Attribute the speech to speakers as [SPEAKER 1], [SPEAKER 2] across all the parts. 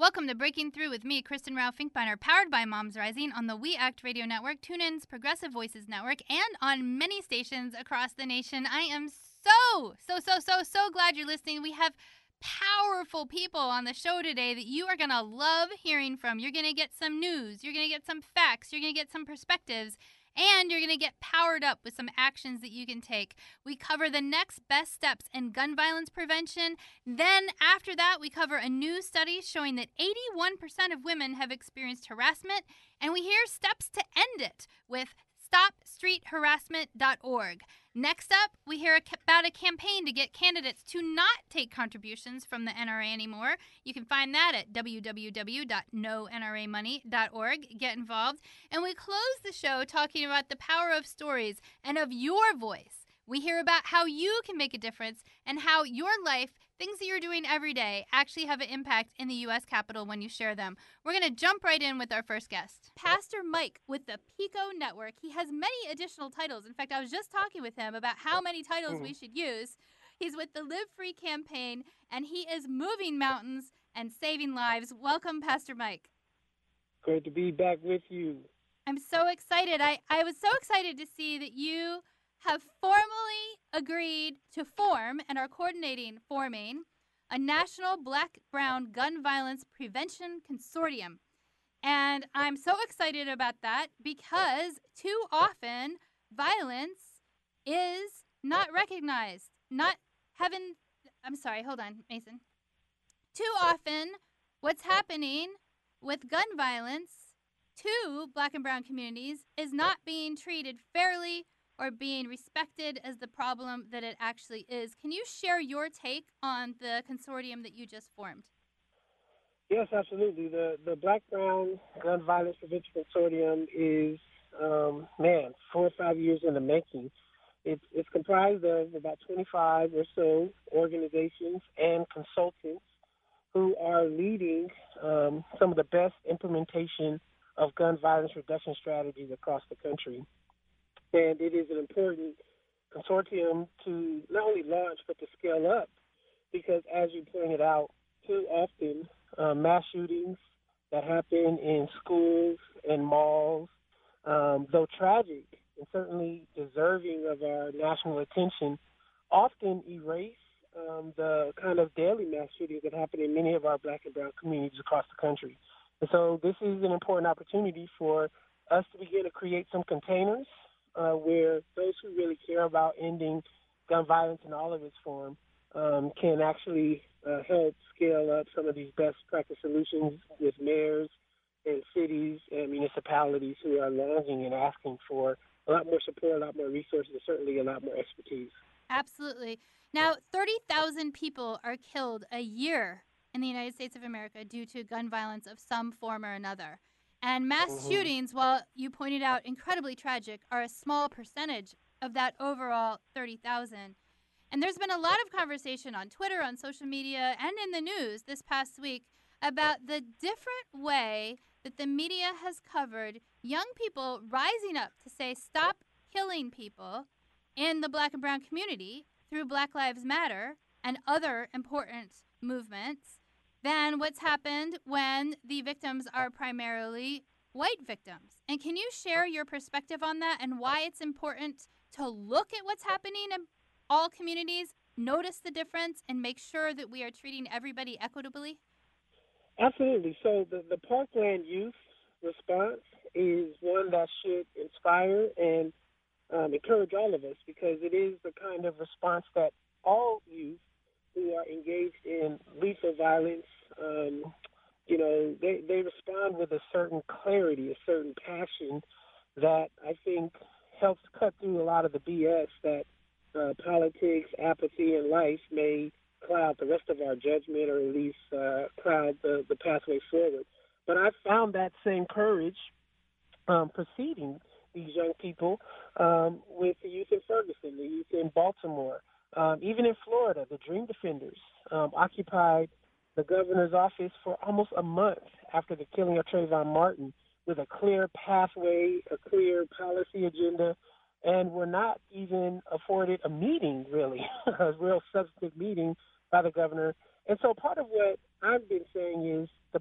[SPEAKER 1] Welcome to Breaking Through with me, Kristen Rao Finkbeiner, powered by Moms Rising on the We Act Radio Network, TuneIn's Progressive Voices Network, and on many stations across the nation. I am so glad you're listening. We have powerful people on the show today that you are going to love hearing from. You're going to get some news, you're going to get some facts, you're going to get some perspectives, and you're going to get powered up with some actions that you can take. We cover the next best steps in gun violence prevention. Then after that, we cover a new study showing that 81% of women have experienced harassment, and we hear steps to end it with StopStreetHarassment.org. Next up, we hear about a campaign to get candidates to not take contributions from the NRA anymore. You can find that at www.nonramoney.org. Get involved. And we close the show talking about the power of stories and of your voice. We hear about how you can make a difference and how your life, things that you're doing every day, actually have an impact in the U.S. Capitol when you share them. We're going to jump right in with our first guest. Pastor Mike with the PICO Network. He has many additional titles. In fact, I was just talking with him about how many titles we should use. He's with the Live Free campaign, and he is moving mountains and saving lives. Welcome, Pastor Mike.
[SPEAKER 2] Great to be back with you.
[SPEAKER 1] I'm so excited. I was so excited to see that you have formally agreed to form and are forming a national black-brown gun violence prevention consortium. And I'm so excited about that because too often violence is not recognized. Hold on, Mason. Too often what's happening with gun violence to black and brown communities is not being treated fairly or being respected as the problem that it actually is. Can you share your take on the consortium that you just formed?
[SPEAKER 2] Yes, absolutely. The Black-Brown Gun Violence Prevention Consortium is, 4 or 5 years in the making. It's comprised of about 25 or so organizations and consultants who are leading some of the best implementation of gun violence reduction strategies across the country. And it is an important consortium to not only launch, but to scale up, because as you pointed out, too often mass shootings that happen in schools and malls, though tragic and certainly deserving of our national attention, often erase the kind of daily mass shootings that happen in many of our black and brown communities across the country. And so this is an important opportunity for us to begin to create some containers where those who really care about ending gun violence in all of its form can actually help scale up some of these best practice solutions with mayors and cities and municipalities who are longing and asking for a lot more support, a lot more resources, and certainly a lot more expertise.
[SPEAKER 1] Absolutely. Now, 30,000 people are killed a year in the United States of America due to gun violence of some form or another. And mass shootings, while you pointed out incredibly tragic, are a small percentage of that overall 30,000. And there's been a lot of conversation on Twitter, on social media, and in the news this past week about the different way that the media has covered young people rising up to say stop killing people in the black and brown community through Black Lives Matter and other important movements than what's happened when the victims are primarily white victims. And can you share your perspective on that and why it's important to look at what's happening in all communities, notice the difference, and make sure that we are treating everybody equitably?
[SPEAKER 2] Absolutely. So the Parkland youth response is one that should inspire and encourage all of us, because it is the kind of response that all youth who are engaged in lethal violence, they respond with a certain clarity, a certain passion that I think helps cut through a lot of the BS that politics, apathy, and life may cloud the rest of our judgment, or at least cloud the pathway forward. But I found that same courage preceding these young people with the youth in Ferguson, the youth in Baltimore, even in Florida. The Dream Defenders occupied the governor's office for almost a month after the killing of Trayvon Martin, with a clear pathway, a clear policy agenda, and were not even afforded a meeting, really, a real substantive meeting by the governor. And so part of what I've been saying is the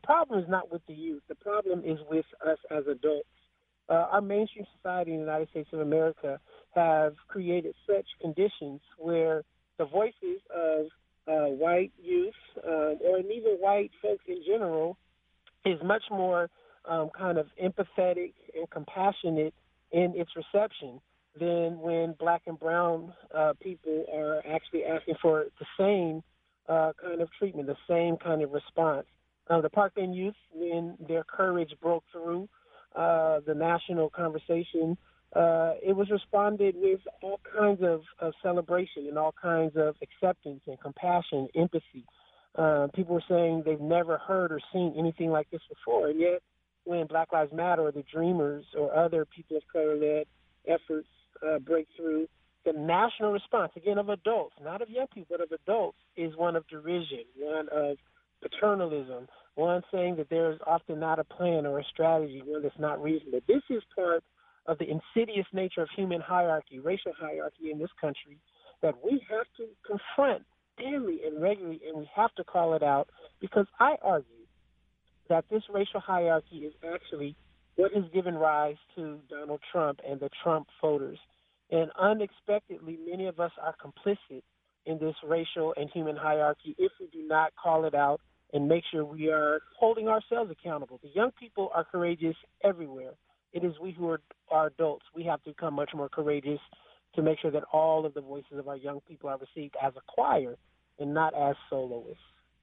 [SPEAKER 2] problem is not with the youth. The problem is with us as adults. Our mainstream society in the United States of America have created such conditions where the voices of white youth or even white folks in general is much more kind of empathetic and compassionate in its reception than when black and brown people are actually asking for the same kind of treatment, the same kind of response. The Parkland youth, when their courage broke through the national conversation, it was responded with all kinds of celebration and all kinds of acceptance and compassion, empathy. People were saying they've never heard or seen anything like this before, and yet when Black Lives Matter or the Dreamers or other people of color-led efforts break through, the national response, again, of adults, not of young people, but of adults, is one of derision, one of paternalism, one saying that there is often not a plan or a strategy, one that's not reasonable. This is part of the insidious nature of human hierarchy, racial hierarchy in this country, that we have to confront daily and regularly, and we have to call it out, because I argue that this racial hierarchy is actually what has given rise to Donald Trump and the Trump voters. And unexpectedly, many of us are complicit in this racial and human hierarchy if we do not call it out and make sure we are holding ourselves accountable. The young people are courageous everywhere. It is we who are adults. We have to become much more courageous to make sure that all of the voices of our young people are received as a choir and not as soloists.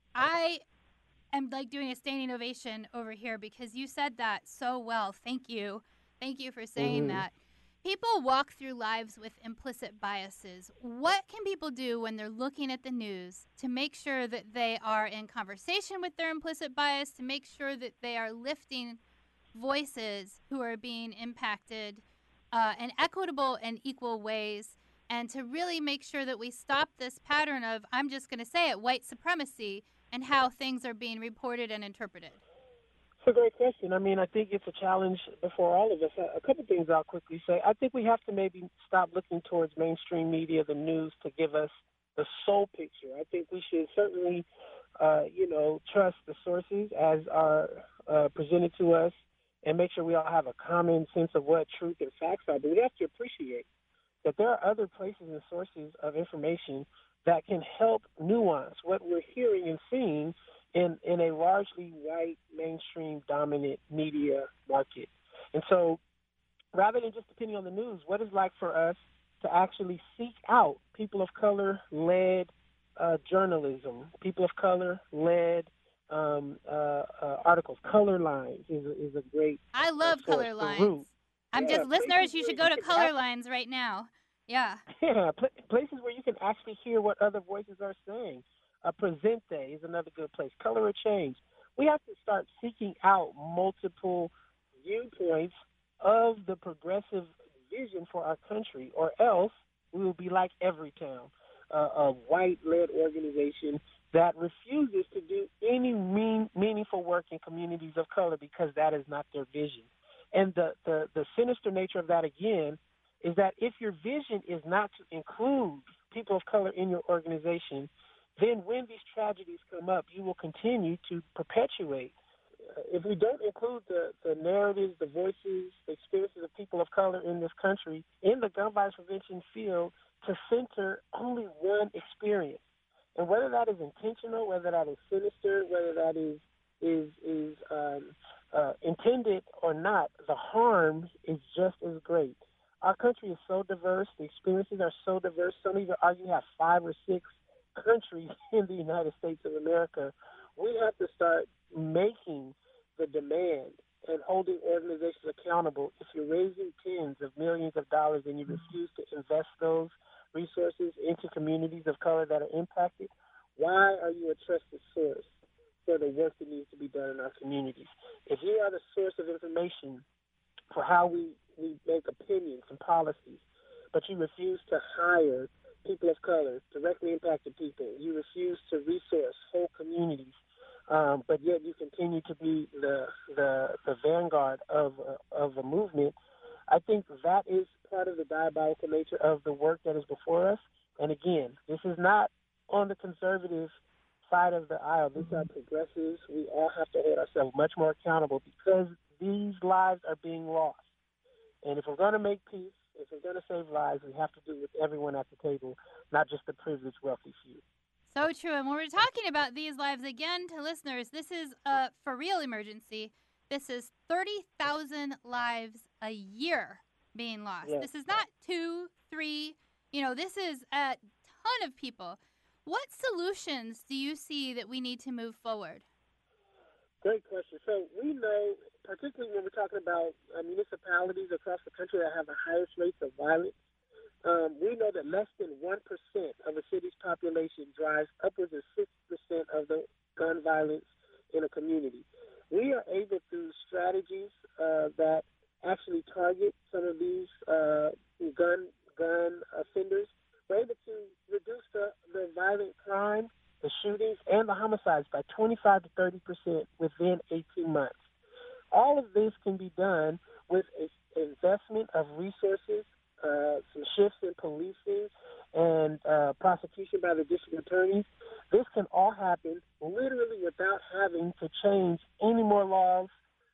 [SPEAKER 1] I am like doing a standing ovation over here because you said that so well. Thank you. Thank you for saying that. People walk through lives with implicit biases. What can people do when they're looking at the news to make sure that they are in conversation with their implicit bias, to make sure that they are lifting voices who are being impacted in equitable and equal ways, and to really make sure that we stop this pattern of, I'm just going to say it, white supremacy, and how things are being reported and interpreted?
[SPEAKER 2] It's a great question. I mean, I think it's a challenge for all of us. A couple things I'll quickly say. I think we have to maybe stop looking towards mainstream media, the news, to give us the sole picture. I think we should certainly, trust the sources as are presented to us and make sure we all have a common sense of what truth and facts are. But we have to appreciate that there are other places and sources of information that can help nuance what we're hearing and seeing in a largely white, mainstream dominant media market. And so rather than just depending on the news, what is it like for us to actually seek out people of color-led journalism, people of color-led articles? Color Lines is a great
[SPEAKER 1] I love
[SPEAKER 2] source.
[SPEAKER 1] Color Lines. I'm just, listeners, you should go to Color Lines right now. Yeah.
[SPEAKER 2] Yeah, places where you can actually hear what other voices are saying. Presente is another good place. Color or Change. We have to start seeking out multiple viewpoints of the progressive vision for our country, or else we will be like Everytown, a white-led organization that refuses to do any meaningful work in communities of color because that is not their vision. And the sinister nature of that, again, is that if your vision is not to include people of color in your organization, then when these tragedies come up, you will continue to perpetuate. If we don't include the narratives, the voices, the experiences of people of color in this country, in the gun violence prevention field, to center only one experience, and whether that is intentional, whether that is sinister, whether that is intended or not, the harm is just as great. Our country is so diverse. The experiences are so diverse. Some even argue you have 5 or 6 countries in the United States of America. We have to start making the demand and holding organizations accountable. If you're raising tens of millions of dollars and you refuse to invest those resources into communities of color that are impacted, why are you a trusted source for the work that needs to be done in our communities? If you are the source of information for how we make opinions and policies, but you refuse to hire people of color, directly impacted people, you refuse to resource whole communities, but yet you continue to be the vanguard of a movement, I think that is part of the diabolical nature of the work that is before us. And again, this is not on the conservative side of the aisle. These are progressives. We all have to hold ourselves much more accountable because these lives are being lost. And if we're going to make peace, if we're going to save lives, we have to do it with everyone at the table, not just the privileged, wealthy few.
[SPEAKER 1] So true. And when we're talking about these lives, again, to listeners, this is a for real emergency. This is 30,000 lives a year being lost.
[SPEAKER 2] Yes.
[SPEAKER 1] This is not 2, 3. This is a ton of people. What solutions do you see that we need to move forward?
[SPEAKER 2] Great question. So we know, particularly when we're talking about municipalities across the country that have the highest rates of violence, we know that less than 1% of a city's population drives upwards of 6% of the gun violence in a community. We are able through strategies that actually target some of these gun offenders. We're able to reduce the violent crime, the shootings, and the homicides by 25 to 30% within 18 months. All of this can be done with an investment of resources, some shifts in policing, and prosecution by the district attorneys. This can all happen literally without having to change any more laws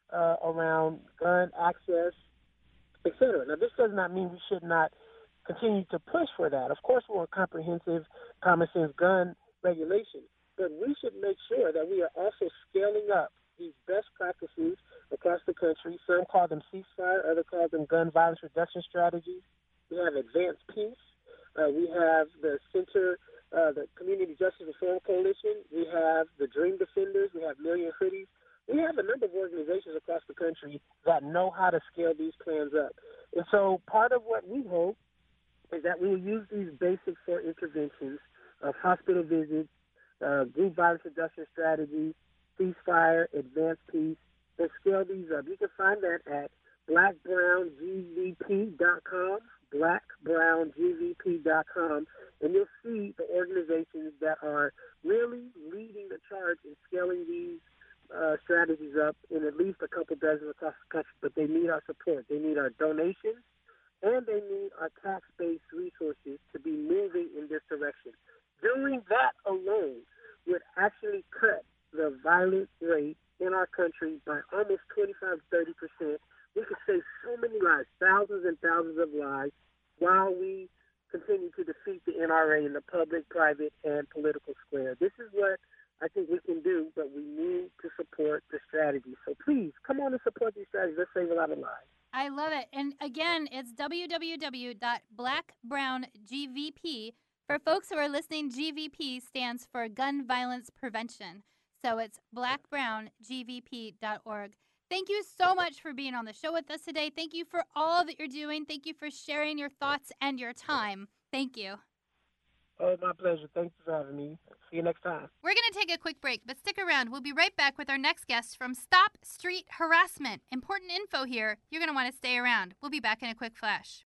[SPEAKER 2] around gun access, etc. Now, this does not mean we should not continue to push for that. Of course, we want comprehensive, common sense gun regulation, but we should make sure that we are also scaling up these best practices across the country. Some call them ceasefire, others call them gun violence reduction strategies. We have Advanced Peace. We have the the Community Justice Reform Coalition. We have the Dream Defenders. We have Million Hoodies. We have a number of organizations across the country that know how to scale these plans up. And so part of what we hope is that we will use these basic 4 interventions of hospital visits, group violence reduction strategies, ceasefire, advanced peace, and scale these up. You can find that at blackbrowngvp.com, blackbrowngvp.com, and you'll see the organizations that are really leading the charge in scaling these strategies up in at least a couple dozen across the country. But they need our support. They need our donations, and they need our tax-based resources to be moving in this direction. Doing that alone would actually cut the violent rate in our country by almost 25 to 30%. We could save so many lives, thousands and thousands of lives, while we continue to defeat the NRA in the public, private, and political square. This is what I think we can do, but we need to support the strategy. So please, come on and support these strategies. Let's save a lot of lives.
[SPEAKER 1] I love it. And again, it's www.blackbrowngvp. For folks who are listening, GVP stands for Gun Violence Prevention. So it's blackbrowngvp.org. Thank you so much for being on the show with us today. Thank you for all that you're doing. Thank you for sharing your thoughts and your time. Thank you.
[SPEAKER 2] Oh, my pleasure. Thank you for having me. See you next time.
[SPEAKER 1] We're going to take a quick break, but stick around. We'll be right back with our next guest from Stop Street Harassment. Important info here. You're going to want to stay around. We'll be back in a quick flash.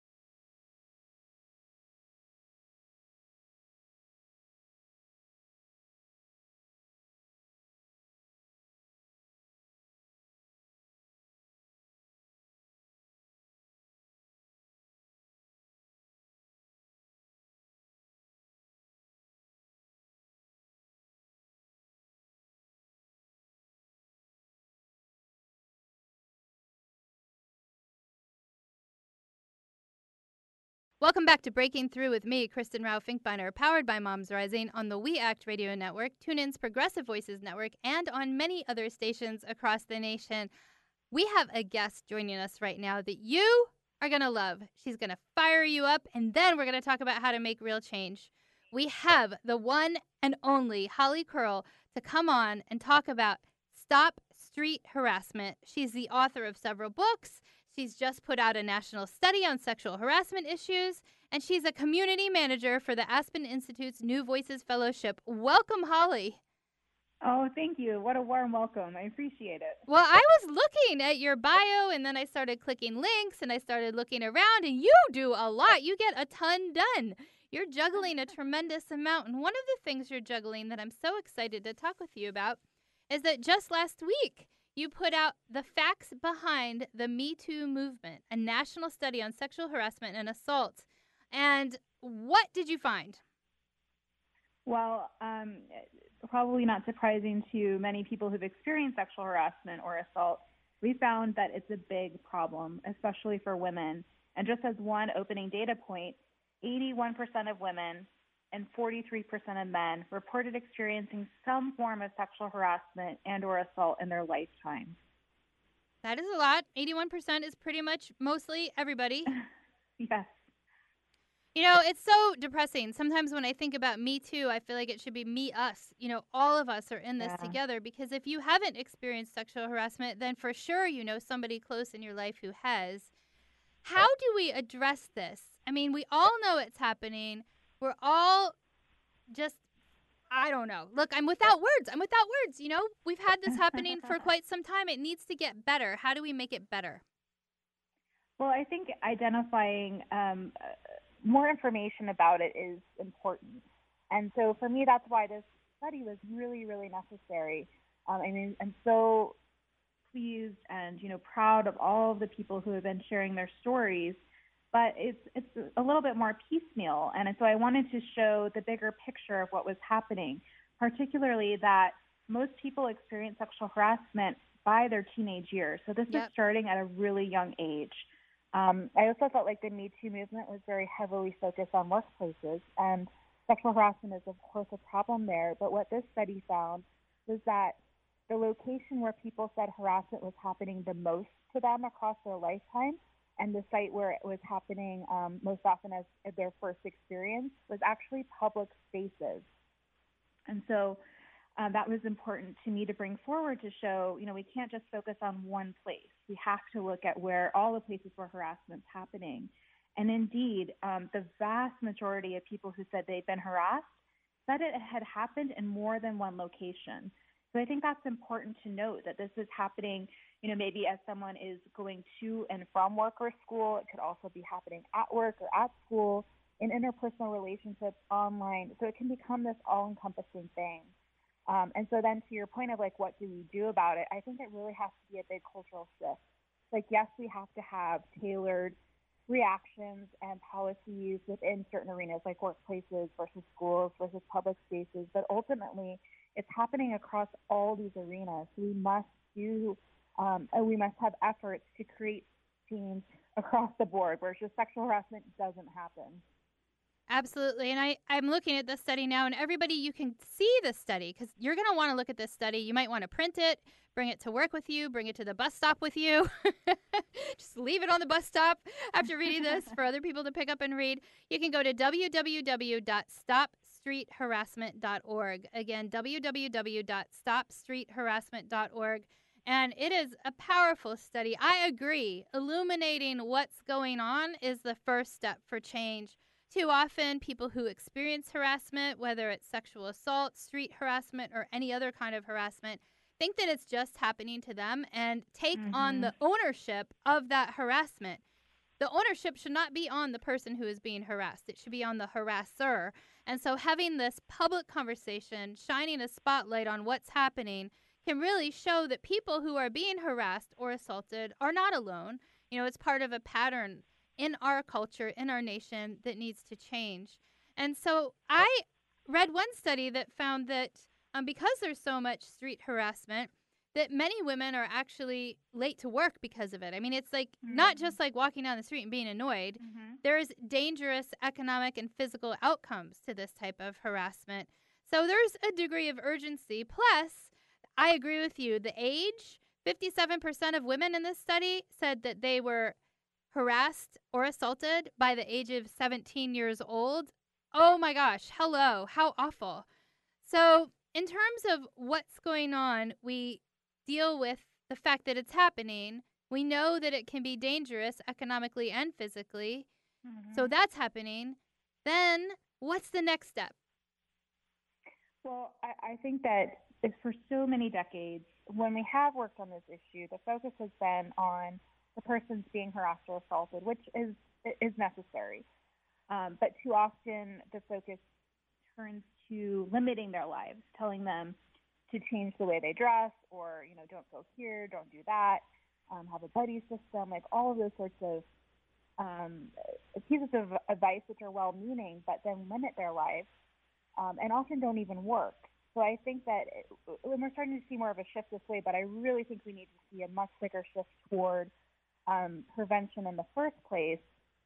[SPEAKER 1] Welcome back to Breaking Through with me, Kristen Rao Finkbeiner, powered by Moms Rising on the We Act Radio Network, TuneIn's Progressive Voices Network, and on many other stations across the nation. We have a guest joining us right now that you are going to love. She's going to fire you up, and then we're going to talk about how to make real change. We have the one and only Holly Curl to come on and talk about Stop Street Harassment. She's the author of several books. She's just put out a national study on sexual harassment issues, and she's a community manager for the Aspen Institute's New Voices Fellowship. Welcome, Holly.
[SPEAKER 3] Oh, thank you. What a warm welcome. I appreciate it.
[SPEAKER 1] Well, I was looking at your bio, and then I started clicking links, and I started looking around, and you do a lot. You get a ton done. You're juggling a tremendous amount, and one of the things you're juggling that I'm so excited to talk with you about is that just last week, you put out The Facts Behind the Me Too Movement, a national study on sexual harassment and assault. And what did you find?
[SPEAKER 3] Well, probably not surprising to many people who've experienced sexual harassment or assault, we found that it's a big problem, especially for women. And just as one opening data point, 81% of women and 43% of men reported experiencing some form of sexual harassment and or assault in their lifetime.
[SPEAKER 1] That is a lot. 81% is pretty much mostly everybody.
[SPEAKER 3] Yes.
[SPEAKER 1] You know, it's so depressing. Sometimes when I think about Me Too, I feel like it should be me, us. You know, all of us are in this
[SPEAKER 3] Yeah.
[SPEAKER 1] together because if you haven't experienced sexual harassment, then for sure you know somebody close in your life who has. How do we address this? I mean, we all know it's happening. We're all just, I don't know. Look, I'm without words. I'm without words. You know, we've had this happening for quite some time. It needs to get better. How do we make it better?
[SPEAKER 3] Well, I think identifying more information about it is important. And so for me, that's why this study was really, really necessary. I mean, I'm so pleased and proud of all of the people who have been sharing their stories, but it's a little bit more piecemeal. And so I wanted to show the bigger picture of what was happening, particularly that most people experience sexual harassment by their teenage years. So this is starting at a really young age. I also felt like the Me Too movement was very heavily focused on workplaces, and sexual harassment is, of course, a problem there. But what this study found was that the location where people said harassment was happening the most to them across their lifetime, and the site where it was happening most often as their first experience, was actually public spaces. And so that was important to me to bring forward to show, we can't just focus on one place. We have to look at where all the places where harassment's happening. And indeed, the vast majority of people who said they'd been harassed said it had happened in more than one location. So I think that's important to note, that this is happening, maybe as someone is going to and from work or school. It could also be happening at work or at school, in interpersonal relationships, online. So it can become this all-encompassing thing. And so then to your point of like, what do we do about it? I think it really has to be a big cultural shift. Like, yes, we have to have tailored reactions and policies within certain arenas, like workplaces versus schools versus public spaces. But ultimately, it's happening across all these arenas. So we must have efforts to create change across the board, where just sexual harassment doesn't happen.
[SPEAKER 1] Absolutely. And I'm looking at this study now, and everybody, you can see this study because you're going to want to look at this study. You might want to print it, bring it to work with you, bring it to the bus stop with you. Just leave it on the bus stop after reading this for other people to pick up and read. You can go to www.stopstreetharassment.org. Again, www.stopstreetharassment.org. And it is a powerful study. I agree. Illuminating what's going on is the first step for change. Too often, people who experience harassment, whether it's sexual assault, street harassment, or any other kind of harassment, think that it's just happening to them and take on the ownership of that harassment. The ownership should not be on the person who is being harassed. It should be on the harasser. And so having this public conversation, shining a spotlight on what's happening, can really show that people who are being harassed or assaulted are not alone. It's part of a pattern in our culture, in our nation, that needs to change. And so I read one study that found that because there's so much street harassment, that many women are actually late to work because of it. I mean, it's like not just like walking down the street and being annoyed. There's dangerous economic and physical outcomes to this type of harassment. So there's a degree of urgency. Plus, I agree with you. The age, 57% of women in this study said that they were harassed or assaulted by the age of 17 years old. Oh my gosh, hello, how awful. So in terms of what's going on, we deal with the fact that it's happening. We know that it can be dangerous economically and physically. So that's happening. Then what's the next step?
[SPEAKER 3] Well, I think that for so many decades, when we have worked on this issue, the focus has been on the person's being harassed or assaulted, which is necessary. But too often the focus turns to limiting their lives, telling them to change the way they dress, or, don't go here, don't do that, have a buddy system, like all of those sorts of pieces of advice which are well-meaning, but then limit their lives and often don't even work. So I think that when we're starting to see more of a shift this way, but I really think we need to see a much bigger shift toward prevention in the first place.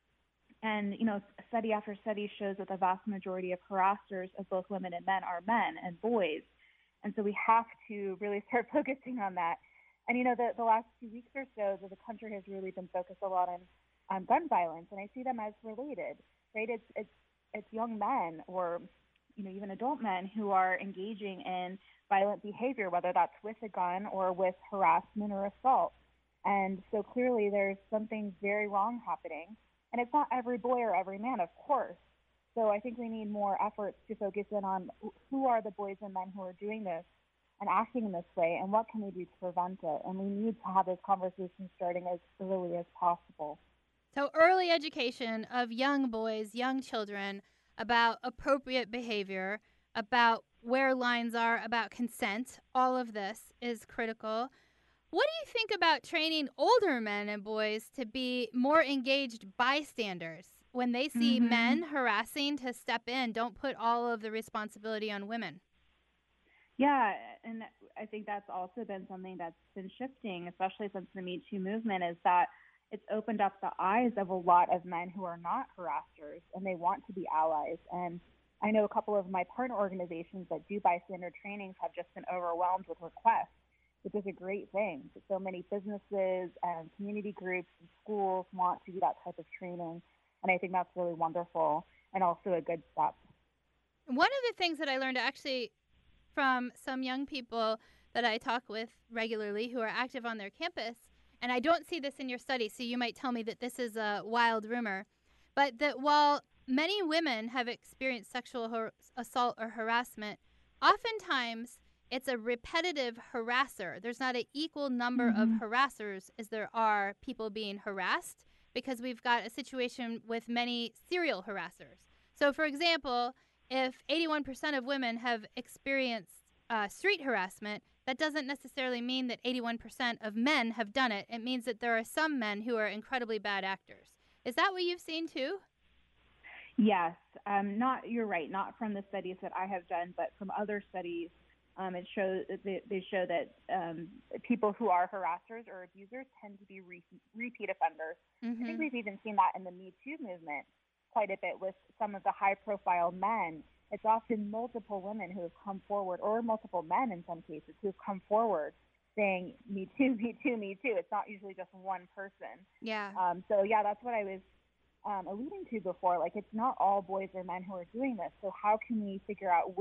[SPEAKER 3] And, study after study shows that the vast majority of harassers of both women and men are men and boys. And so we have to really start focusing on that. And, the last 2 weeks or so, the country has really been focused a lot on gun violence. And I see them as related, right? It's young men or, even adult men who are engaging in violent behavior, whether that's with a gun or with harassment or assault. And so clearly there's something very wrong happening. And it's not every boy or every man, of course. So I think we need more efforts to focus in on who are the boys and men who are doing this and acting in this way, and what can we do to prevent it. And we need to have those conversations starting as early as possible.
[SPEAKER 1] So early education of young boys, young children about appropriate behavior, about where lines are, about consent, all of this is critical. What do you think about training older men and boys to be more engaged bystanders when they see
[SPEAKER 3] Mm-hmm.
[SPEAKER 1] men harassing to step in? Don't put all of the responsibility on women.
[SPEAKER 3] Yeah, and I think that's also been something that's been shifting, especially since the Me Too movement, is that it's opened up the eyes of a lot of men who are not harassers and they want to be allies. And I know a couple of my partner organizations that do bystander trainings have just been overwhelmed with requests, which is a great thing. So many businesses and community groups and schools want to do that type of training. And I think that's really wonderful and also a good step.
[SPEAKER 1] One of the things that I learned actually from some young people that I talk with regularly who are active on their campus, and I don't see this in your study, so you might tell me that this is a wild rumor, but that while many women have experienced sexual assault or harassment, oftentimes it's a repetitive harasser. There's not an equal number of
[SPEAKER 3] Mm-hmm.
[SPEAKER 1] harassers as there are people being harassed because we've got a situation with many serial harassers. So, for example, if 81% of women have experienced street harassment, that doesn't necessarily mean that 81% of men have done it. It means that there are some men who are incredibly bad actors. Is that what you've seen too?
[SPEAKER 3] Yes, not you're right. Not from the studies that I have done, but from other studies, it shows they show that people who are harassers or abusers tend to be repeat offenders. I think
[SPEAKER 1] Mm-hmm.
[SPEAKER 3] we've even seen that in the Me Too movement quite a bit with some of the high-profile men. It's often multiple women who have come forward, or multiple men in some cases, who have come forward saying "Me Too, Me Too, Me Too." It's not usually just one person.
[SPEAKER 1] Yeah.
[SPEAKER 3] So yeah, that's what I was alluding to before. Like, it's not all boys or men who are doing this. So how can we figure out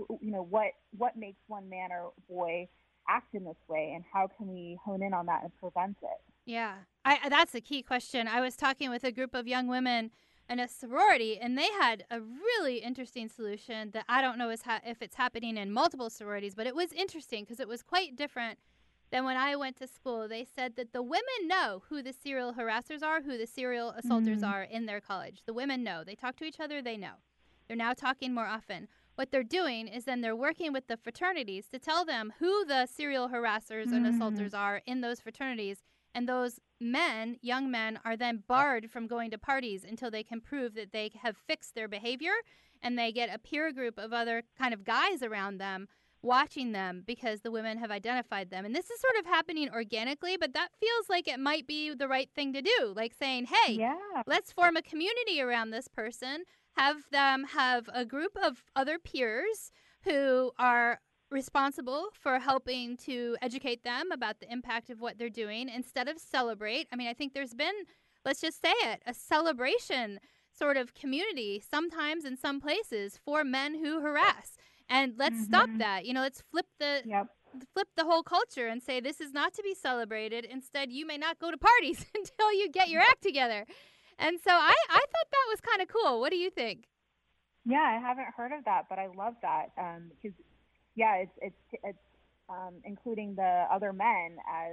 [SPEAKER 3] what makes one man or boy act in this way, and how can we hone in on that and prevent it?
[SPEAKER 1] Yeah. That's a key question. I was talking with a group of young women in a sorority, and they had a really interesting solution that I don't know if it's happening in multiple sororities, but it was interesting because it was quite different than when I went to school. They said that the women know who the serial harassers are, who the serial assaulters
[SPEAKER 3] Mm-hmm.
[SPEAKER 1] are in their college. The women know. They talk to each other, they know. They're now talking more often. What they're doing is then they're working with the fraternities to tell them who the serial harassers and
[SPEAKER 3] Mm-hmm.
[SPEAKER 1] assaulters are in those fraternities. And those men, young men, are then barred from going to parties until they can prove that they have fixed their behavior, and they get a peer group of other kind of guys around them watching them because the women have identified them. And this is sort of happening organically, but that feels like it might be the right thing to do. Like saying, hey,
[SPEAKER 3] Yeah.
[SPEAKER 1] let's form a community around this person, have them have a group of other peers who are responsible for helping to educate them about the impact of what they're doing instead of celebrate. I mean, I think there's been, let's just say it, a celebration sort of community sometimes in some places for men who harass. And let's stop
[SPEAKER 3] Mm-hmm.
[SPEAKER 1] that. Let's
[SPEAKER 3] Yep.
[SPEAKER 1] flip the whole culture and say this is not to be celebrated. Instead, you may not go to parties until you get your act together. And so I thought that was kind of cool. What do you think?
[SPEAKER 3] Yeah, I haven't heard of that, but I love that because yeah, it's including the other men as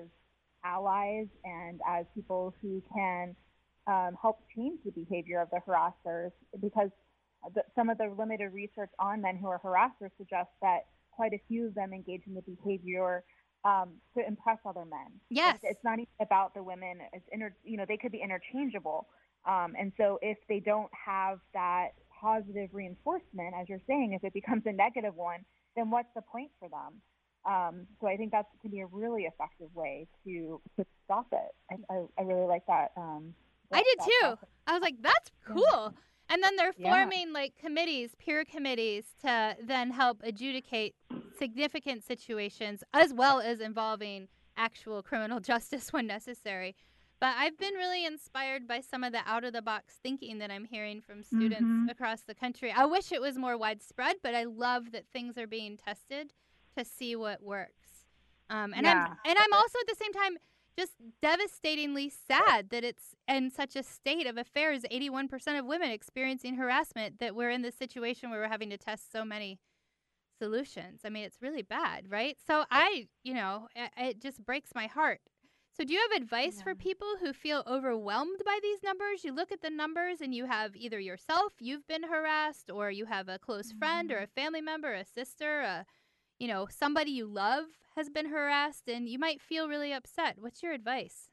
[SPEAKER 3] allies and as people who can help change the behavior of the harassers. Because some of the limited research on men who are harassers suggests that quite a few of them engage in the behavior to impress other men.
[SPEAKER 1] Yes.
[SPEAKER 3] It's not even about the women. They could be interchangeable. And so if they don't have that positive reinforcement, as you're saying, if it becomes a negative one, then what's the point for them? So I think that's to be a really effective way to stop it. I really like that.
[SPEAKER 1] I did
[SPEAKER 3] that
[SPEAKER 1] too.
[SPEAKER 3] process.
[SPEAKER 1] I was like, that's cool.
[SPEAKER 3] Yeah.
[SPEAKER 1] And then they're
[SPEAKER 3] Yeah.
[SPEAKER 1] forming like committees, peer committees, to then help adjudicate significant situations as well as involving actual criminal justice when necessary. But I've been really inspired by some of the out of the box thinking that I'm hearing from students across the country. I wish it was more widespread, but I love that things are being tested to see what works. And
[SPEAKER 3] Yeah.
[SPEAKER 1] I'm also at the same time just devastatingly sad that it's in such a state of affairs, 81% of women experiencing harassment, that we're in this situation where we're having to test so many solutions. I mean, it's really bad, right? So it just breaks my heart. So do you have advice for people who feel overwhelmed by these numbers? You look at the numbers and you have either yourself, you've been harassed, or you have a close friend or a family member, a sister, somebody you love has been harassed, and you might feel really upset. What's your advice?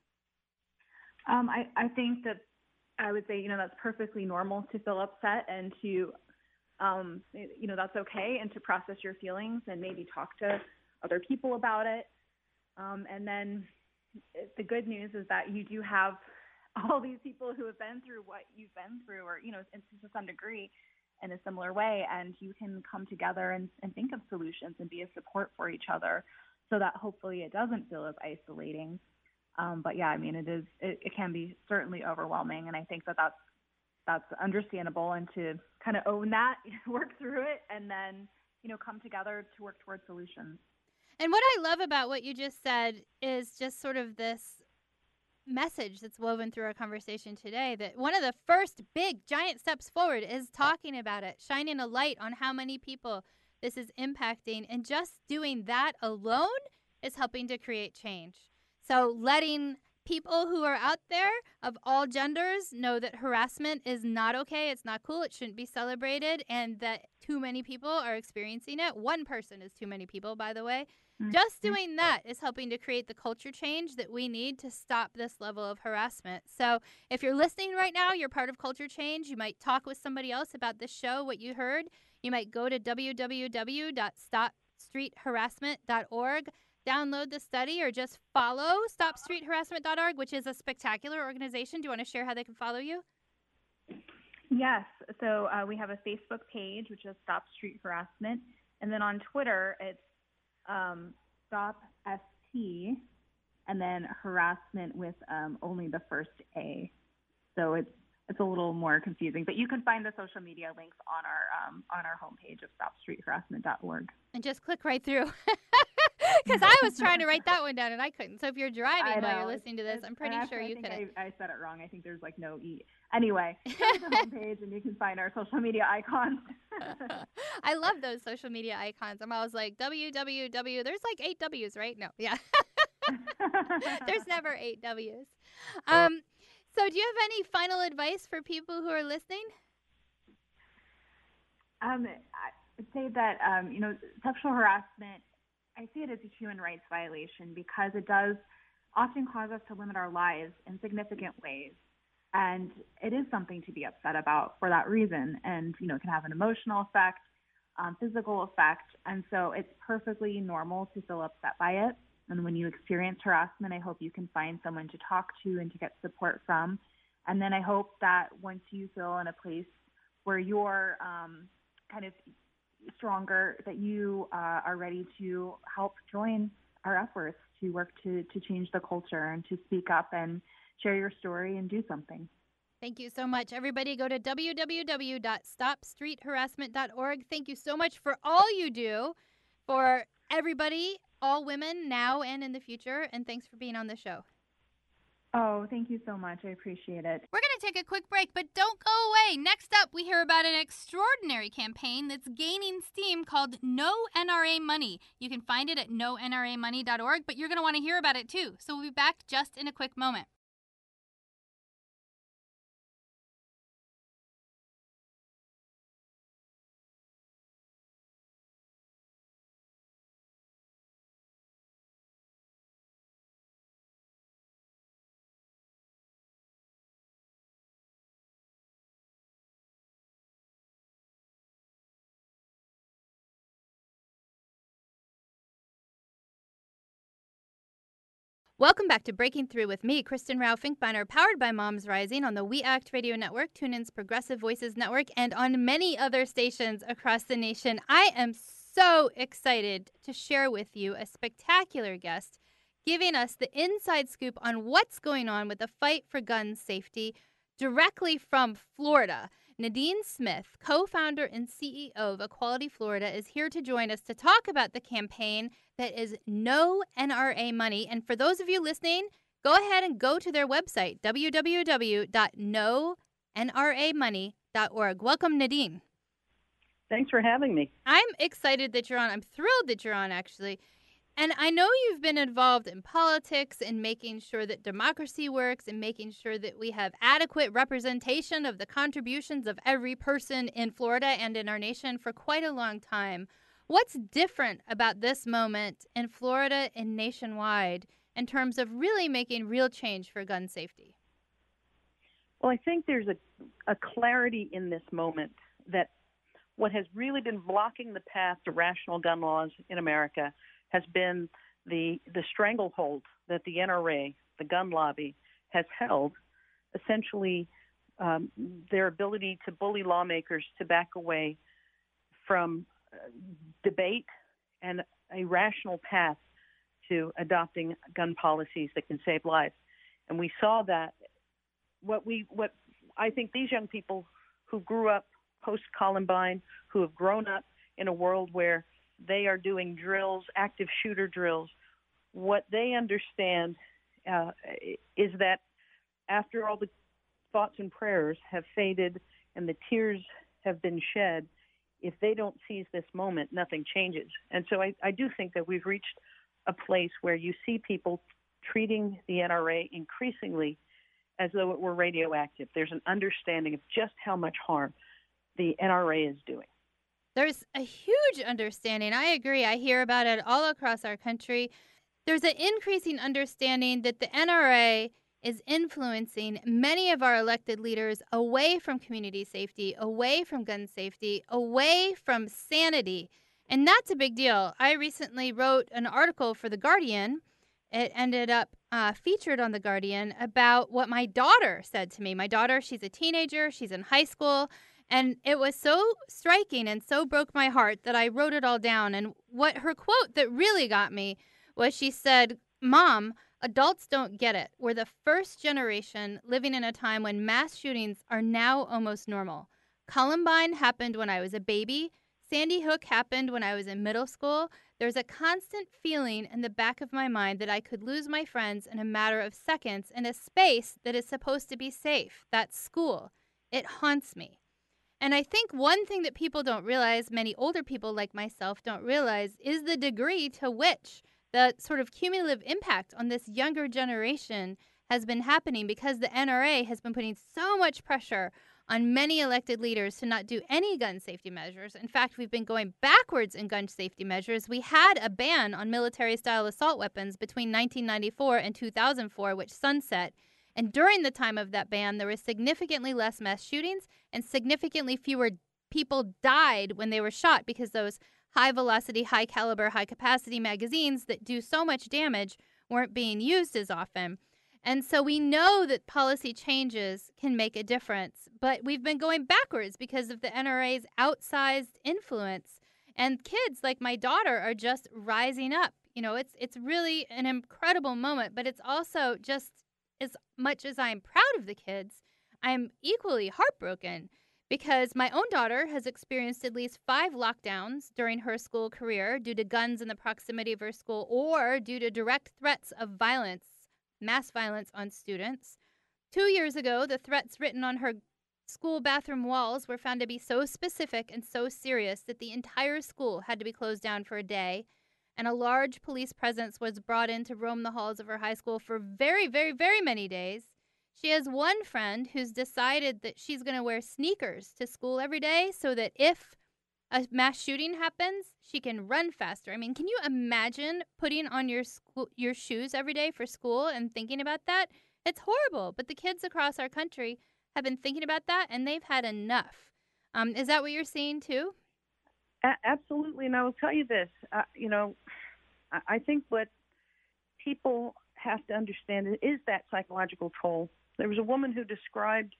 [SPEAKER 3] I think that I would say, that's perfectly normal to feel upset and to, that's okay, and to process your feelings and maybe talk to other people about it. And then the good news is that you do have all these people who have been through what you've been through, or, to some degree in a similar way, and you can come together and think of solutions and be a support for each other so that hopefully it doesn't feel as isolating. But yeah, I mean, it can be certainly overwhelming, and I think that's understandable, and to kind of own that, work through it, and then, come together to work towards solutions.
[SPEAKER 1] And what I love about what you just said is just sort of this message that's woven through our conversation today, that one of the first big giant steps forward is talking about it, shining a light on how many people this is impacting, and just doing that alone is helping to create change. So letting people who are out there of all genders know that harassment is not okay, it's not cool, it shouldn't be celebrated, and that too many people are experiencing it. One person is too many people, by the way. Just doing that is helping to create the culture change that we need to stop this level of harassment. So if you're listening right now, you're part of culture change. You might talk with somebody else about this show, what you heard. You might go to www.stopstreetharassment.org, download the study, or just follow stopstreetharassment.org, which is a spectacular organization. Do you want to share how they can follow you?
[SPEAKER 3] Yes. So we have a Facebook page, which is Stop Street Harassment. And then on Twitter, it's Stop ST, and then harassment with only the first A. So it's a little more confusing, but you can find the social media links on our homepage of stopstreetharassment.org.
[SPEAKER 1] And just click right through. Because I was trying to write that one down and I couldn't. So if you're driving while you're listening to this, I'm pretty sure you could.
[SPEAKER 3] I said it wrong. I think there's like no E. Anyway, go to the homepage and you can find our social media icons.
[SPEAKER 1] I love those social media icons. I'm always like, www. There's like 8 W's, right? No, yeah. There's never 8 W's. So do you have any final advice for people who are listening?
[SPEAKER 3] I would say that, sexual harassment, I see it as a human rights violation because it does often cause us to limit our lives in significant ways. And it is something to be upset about for that reason. And, it can have an emotional effect, physical effect. And so it's perfectly normal to feel upset by it. And when you experience harassment, I hope you can find someone to talk to and to get support from. And then I hope that once you feel in a place where you're kind of stronger, that you are ready to help join our efforts to work to change the culture and to speak up and share your story and do something.
[SPEAKER 1] Thank you so much. Everybody go to www.stopstreetharassment.org. Thank you so much for all you do for everybody, all women now and in the future. And thanks for being on the show.
[SPEAKER 3] Oh, thank you so much. I appreciate it.
[SPEAKER 1] We're going to take a quick break, but don't go away. Next up, we hear about an extraordinary campaign that's gaining steam called No NRA Money. You can find it at nonramoney.org, but you're going to want to hear about it too. So we'll be back just in a quick moment. Welcome back to Breaking Through with me, Kristen Rao Finkbeiner, powered by Moms Rising on the We Act Radio Network, TuneIn's Progressive Voices Network, and on many other stations across the nation. I am so excited to share with you a spectacular guest giving us the inside scoop on what's going on with the fight for gun safety directly from Florida. Nadine Smith, co-founder and CEO of Equality Florida, is here to join us to talk about the campaign that is No NRA Money. And for those of you listening, go ahead and go to their website, www.nonramoney.org. Welcome, Nadine.
[SPEAKER 4] Thanks for having me.
[SPEAKER 1] I'm excited that you're on. I'm thrilled that you're on, actually. And I know you've been involved in politics and making sure that democracy works and making sure that we have adequate representation of the contributions of every person in Florida and in our nation for quite a long time. What's different about this moment in Florida and nationwide in terms of really making real change for gun safety?
[SPEAKER 4] Well, I think there's a clarity in this moment that what has really been blocking the path to rational gun laws in America has been the stranglehold that the NRA, the gun lobby, has held, essentially their ability to bully lawmakers to back away from debate and a rational path to adopting gun policies that can save lives. And we saw that what I think these young people who grew up post-Columbine, who have grown up in a world where they are doing drills, active shooter drills, what they understand is that after all the thoughts and prayers have faded and the tears have been shed, if they don't seize this moment, nothing changes. And so I do think that we've reached a place where you see people treating the NRA increasingly as though it were radioactive. There's an understanding of just how much harm the NRA is doing.
[SPEAKER 1] There's a huge understanding. I agree. I hear about it all across our country. There's an increasing understanding that the NRA is influencing many of our elected leaders away from community safety, away from gun safety, away from sanity. And that's a big deal. I recently wrote an article for The Guardian. It ended up featured on The Guardian about what my daughter said to me. My daughter, she's a teenager. She's in high school. And it was so striking and so broke my heart that I wrote it all down. And what her quote that really got me was she said, "Mom, adults don't get it. We're the first generation living in a time when mass shootings are now almost normal. Columbine happened when I was a baby. Sandy Hook happened when I was in middle school. There's a constant feeling in the back of my mind that I could lose my friends in a matter of seconds in a space that is supposed to be safe. That's school. It haunts me." And I think one thing that people don't realize, many older people like myself don't realize, is the degree to which the sort of cumulative impact on this younger generation has been happening because the NRA has been putting so much pressure on many elected leaders to not do any gun safety measures. In fact, we've been going backwards in gun safety measures. We had a ban on military-style assault weapons between 1994 and 2004, which sunset. And during the time of that ban, there was significantly less mass shootings and significantly fewer people died when they were shot because those high-velocity, high-caliber, high-capacity magazines that do so much damage weren't being used as often. And so we know that policy changes can make a difference, but we've been going backwards because of the NRA's outsized influence. And kids like my daughter are just rising up. You know, it's really an incredible moment, but it's also just as much as I'm proud of the kids, I'm equally heartbroken because my own daughter has experienced at least 5 lockdowns during her school career due to guns in the proximity of her school or due to direct threats of violence, mass violence on students. 2 years ago, the threats written on her school bathroom walls were found to be so specific and so serious that the entire school had to be closed down for a day. And a large police presence was brought in to roam the halls of her high school for very, very, very many days. She has one friend who's decided that she's going to wear sneakers to school every day so that if a mass shooting happens, she can run faster. I mean, can you imagine putting on your shoes every day for school and thinking about that? It's horrible. But the kids across our country have been thinking about that, and they've had enough. Is that what you're seeing, too?
[SPEAKER 4] Absolutely, and I will tell you this. I think what people have to understand is that psychological toll. There was a woman who described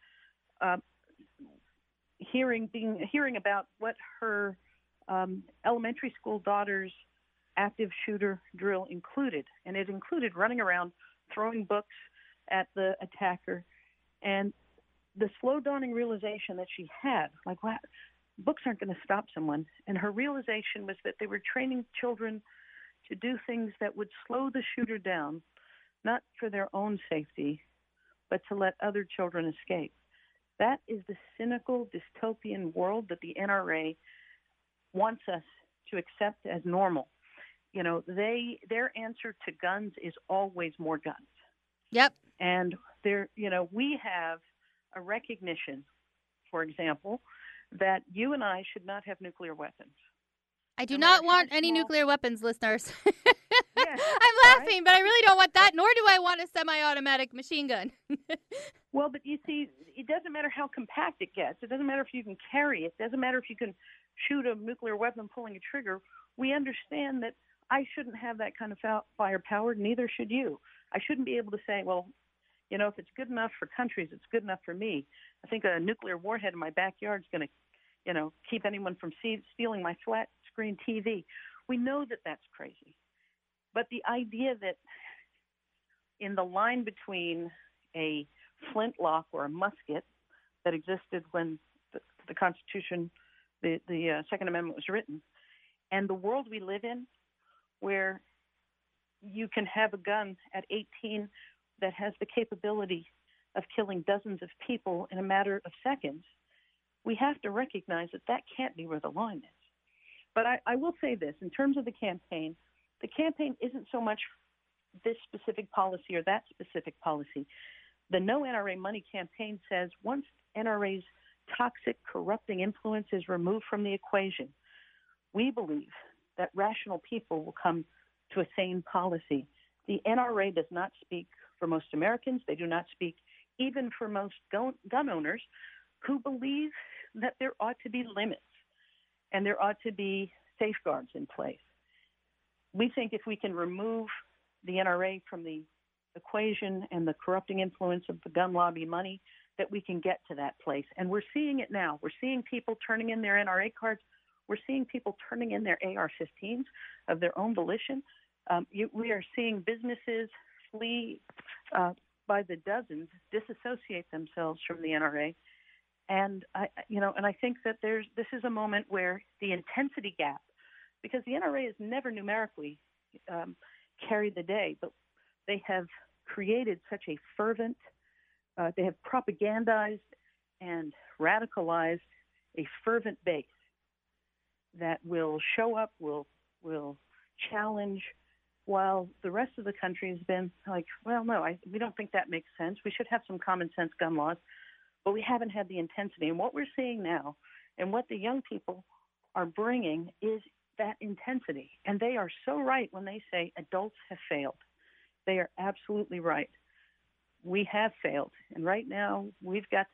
[SPEAKER 4] hearing about what her elementary school daughter's active shooter drill included, and it included running around, throwing books at the attacker, and the slow dawning realization that she had, like, wow, books aren't going to stop someone, and her realization was that they were training children to do things that would slow the shooter down, not for their own safety, but to let other children escape. That is the cynical, dystopian world that the NRA wants us to accept as normal. You know, their answer to guns is always more guns.
[SPEAKER 1] Yep.
[SPEAKER 4] And we have a recognition, for example, that you and I should not have nuclear weapons.
[SPEAKER 1] I do not want any nuclear weapons, listeners.
[SPEAKER 4] Yes,
[SPEAKER 1] I'm laughing, but I really don't want that, nor do I want a semi-automatic machine gun.
[SPEAKER 4] Well, but you see, it doesn't matter how compact it gets. It doesn't matter if you can carry it. It doesn't matter if you can shoot a nuclear weapon pulling a trigger. We understand that I shouldn't have that kind of firepower, neither should you. I shouldn't be able to say, well, you know, if it's good enough for countries, it's good enough for me. I think a nuclear warhead in my backyard is going to, you know, keep anyone from stealing my flat screen TV. We know that that's crazy. But the idea that in the line between a flintlock or a musket that existed when the Constitution, the Second Amendment was written, and the world we live in, where you can have a gun at 18 that has the capability of killing dozens of people in a matter of seconds, we have to recognize that that can't be where the line is. But I will say this, in terms of the campaign isn't so much this specific policy or that specific policy. The No NRA Money campaign says once NRA's toxic, corrupting influence is removed from the equation, we believe that rational people will come to a sane policy. The NRA does not speak for most Americans. They do not speak even for most gun owners who believe that there ought to be limits and there ought to be safeguards in place. We think if we can remove the NRA from the equation and the corrupting influence of the gun lobby money, that we can get to that place. And we're seeing it now. We're seeing people turning in their NRA cards. We're seeing people turning in their AR-15s of their own volition. We are seeing businesses flee by the dozens, disassociate themselves from the NRA. And I think that this is a moment where the intensity gap, because the NRA has never numerically carried the day, but they have created such a fervent, they have propagandized and radicalized a fervent base that will show up, will challenge, while the rest of the country has been like, well, no, we don't think that makes sense. We should have some common sense gun laws, but we haven't had the intensity. And what we're seeing now and what the young people are bringing is that intensity. And they are so right when they say adults have failed. They are absolutely right. We have failed. And right now we've got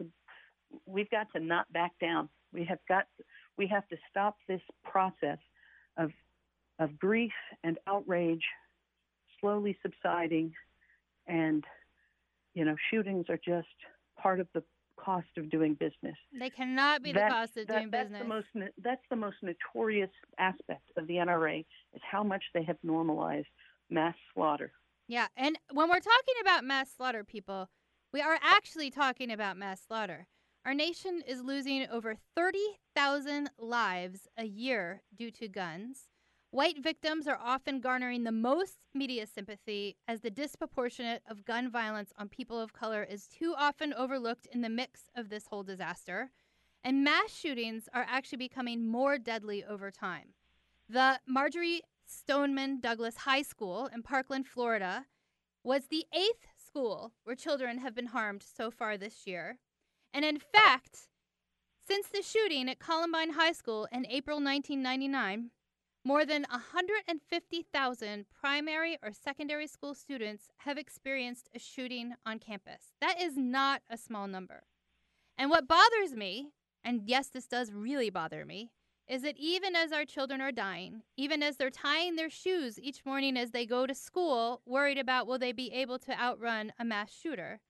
[SPEAKER 4] to not back down. We have to stop this process of grief and outrage slowly subsiding, and shootings are just part of the cost of doing business.
[SPEAKER 1] They cannot be the cost of doing business.
[SPEAKER 4] That's the most notorious aspect of the NRA, is how much they have normalized mass slaughter.
[SPEAKER 1] Yeah, and when we're talking about mass slaughter, people, we are actually talking about mass slaughter. Our nation is losing over 30,000 lives a year due to guns. White victims are often garnering the most media sympathy, as the disproportionate of gun violence on people of color is too often overlooked in the mix of this whole disaster. And mass shootings are actually becoming more deadly over time. The Marjorie Stoneman Douglas High School in Parkland, Florida, was the 8th school where children have been harmed so far this year. And in fact, since the shooting at Columbine High School in April 1999, more than 150,000 primary or secondary school students have experienced a shooting on campus. That is not a small number. And what bothers me, and yes, this does really bother me, is that even as our children are dying, even as they're tying their shoes each morning as they go to school, worried about will they be able to outrun a mass shooter,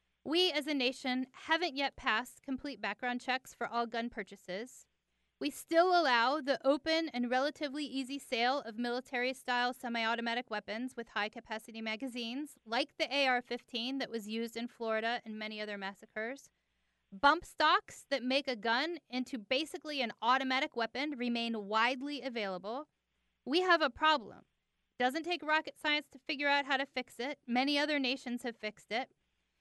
[SPEAKER 1] we as a nation haven't yet passed complete background checks for all gun purchases. We still allow the open and relatively easy sale of military-style semi-automatic weapons with high-capacity magazines, like the AR-15 that was used in Florida and many other massacres. Bump stocks that make a gun into basically an automatic weapon remain widely available. We have a problem. It doesn't take rocket science to figure out how to fix it. Many other nations have fixed it.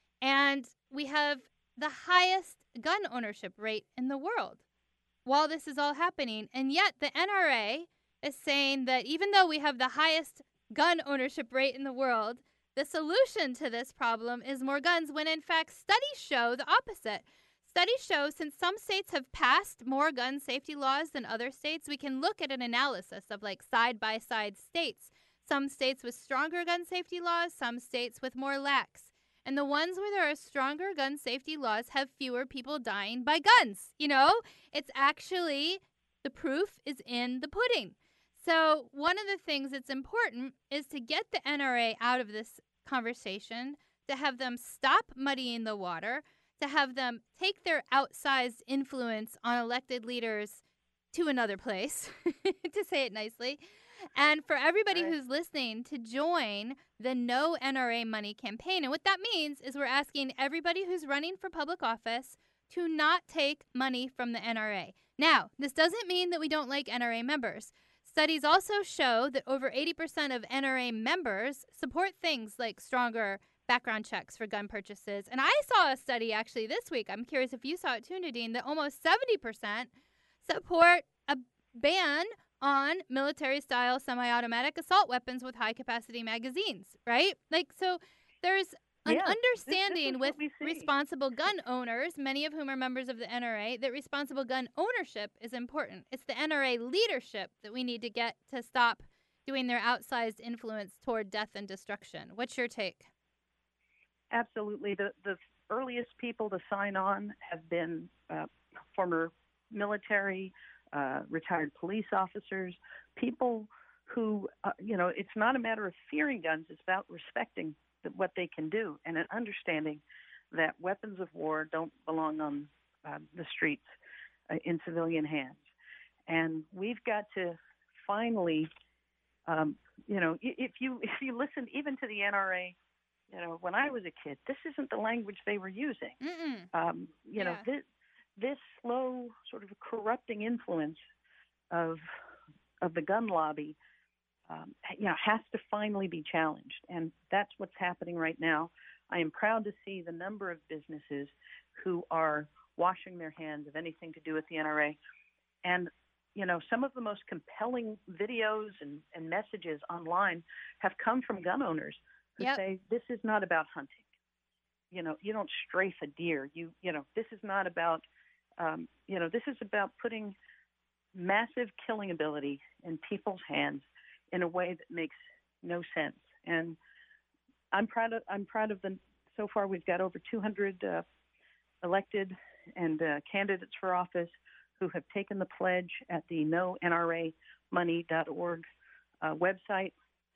[SPEAKER 1] And we have the highest gun ownership rate in the world while this is all happening. And yet the NRA is saying that even though we have the highest gun ownership rate in the world, the solution to this problem is more guns, when in fact studies show the opposite. Studies show since some states have passed more gun safety laws than other states, we can look at an analysis of like side-by-side states. Some states with stronger gun safety laws, some states with more lax. And the ones where there are stronger gun safety laws have fewer people dying by guns. You know, it's actually, the proof is in the pudding. So one of the things that's important is to get the NRA out of this conversation, to have them stop muddying the water, to have them take their outsized influence on elected leaders to another place, to say it nicely. And for everybody who's listening to join the No NRA Money campaign. And what that means is we're asking everybody who's running for public office to not take money from the NRA. Now, this doesn't mean that we don't like NRA members. Studies also show that over 80% of NRA members support things like stronger background checks for gun purchases. And I saw a study actually this week, I'm curious if you saw it too, Nadine, that almost 70% support a ban on military-style semi-automatic assault weapons with high-capacity magazines, right? Like, so there's an understanding with responsible gun owners, many of whom are members of the NRA, that responsible gun ownership is important. It's the NRA leadership that we need to get to stop doing their outsized influence toward death and destruction. What's your take?
[SPEAKER 4] Absolutely. The earliest people to sign on have been former military, retired police officers, people who, it's not a matter of fearing guns. It's about respecting what they can do and an understanding that weapons of war don't belong on the streets in civilian hands. And we've got to finally, if you listen even to the NRA, when I was a kid, this isn't the language they were using. This slow sort of corrupting influence of the gun lobby, has to finally be challenged. And that's what's happening right now. I am proud to see the number of businesses who are washing their hands of anything to do with the NRA. And, some of the most compelling videos and messages online have come from gun owners who say, this is not about hunting. You don't strafe a deer. This is not about, this is about putting massive killing ability in people's hands in a way that makes no sense. And I'm proud of the, so far we've got over 200 elected and candidates for office who have taken the pledge at the NoNRAmoney.org website.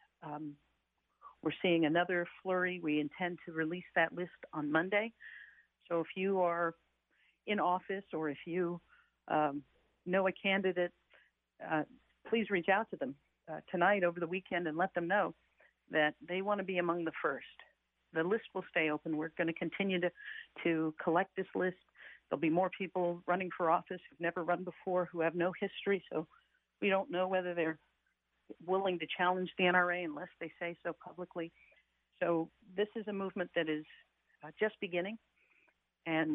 [SPEAKER 4] We're seeing another flurry. We intend to release that list on Monday. So if you are in office or if you know a candidate, please reach out to them tonight over the weekend and let them know that they want to be among the first. The list will stay open. We're going to continue to collect this list. There'll be more people running for office who've never run before, who have no history, so we don't know whether they're willing to challenge the NRA unless they say so publicly. So this is a movement that is just beginning, and